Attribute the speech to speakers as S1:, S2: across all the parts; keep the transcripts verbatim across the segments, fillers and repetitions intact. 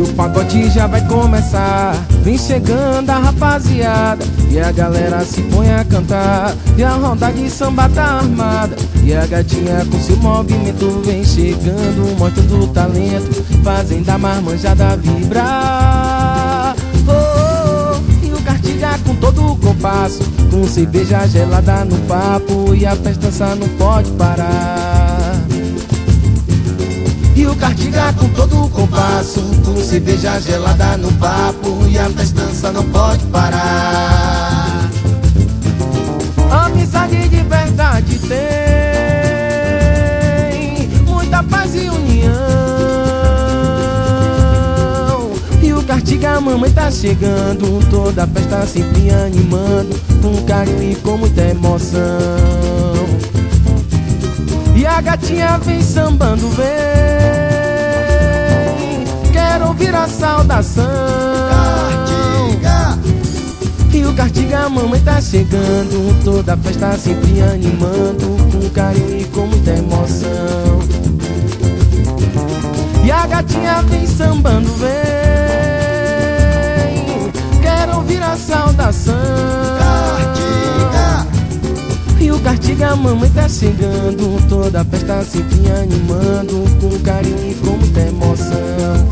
S1: o pagode já vai começar. Vem chegando a rapaziada e a galera se põe a cantar. E a roda de samba tá armada e a gatinha com seu movimento vem chegando, mostrando o talento, fazendo a marmanjada vibrar. Oh, oh, oh. E o Cartiga com todo o compasso, com cerveja gelada no papo, e a festança não pode parar. E o Cartiga com todo o compasso, com cerveja gelada no papo, e a festança não pode parar. Amizade de verdade tem muita paz e união. E o Cartiga, a mamãe tá chegando, toda a festa sempre animando, com carinho e com muita emoção. E a gatinha vem sambando, vem, quero ouvir a saudação.
S2: Cartiga.
S1: E o Cartiga, a mamãe tá chegando, toda a festa sempre animando, com carinho e com muita emoção. E a gatinha vem sambando, vem, quero ouvir a saudação.
S2: Cartiga.
S1: E o Cartiga, a mamãe tá chegando, toda a festa sempre animando, com carinho e com muita emoção.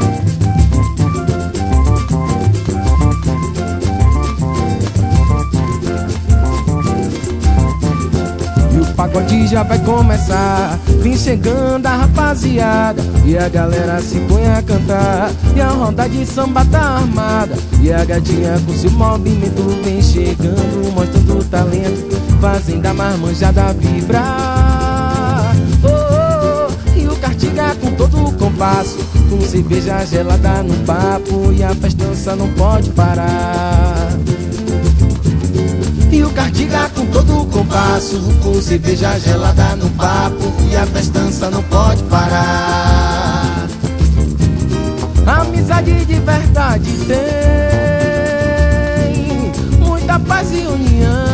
S1: E o pagode já vai começar. Vem chegando a rapaziada e a galera se põe a cantar. E a roda de samba tá armada e a gatinha com seu movimento vem chegando, mostrando o talento, fazendo a marmanjada vibrar. Oh, oh, oh. E o Cartiga com todo o compasso, com cerveja gelada no papo, e a festança não pode parar. E o Cartiga com todo o compasso, com cerveja gelada no papo, e a festança não pode parar. Amizade de verdade tem muita paz e união.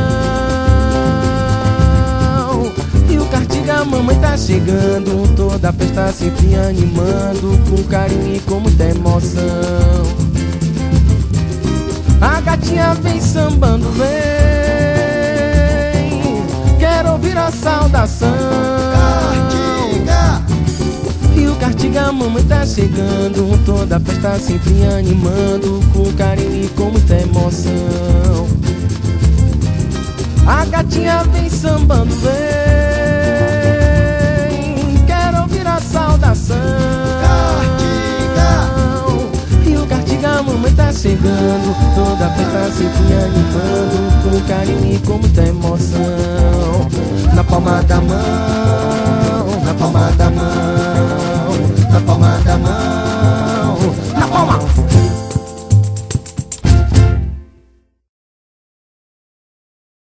S1: E o Cartiga, a mamãe tá chegando, toda a festa sempre animando, com carinho e com muita emoção. A gatinha vem sambando, vem, quero ouvir a saudação.
S2: Cartiga.
S1: E o Cartiga, a mamãe tá chegando, toda a festa sempre animando, com carinho e com muita emoção. A gatinha vem sambando, vem, quero ouvir a saudação.
S2: Cartiga.
S1: E o Cartiga, a mamãe tá chegando, toda a festa sempre animando, com carinho e com muita emoção. Na palma da mão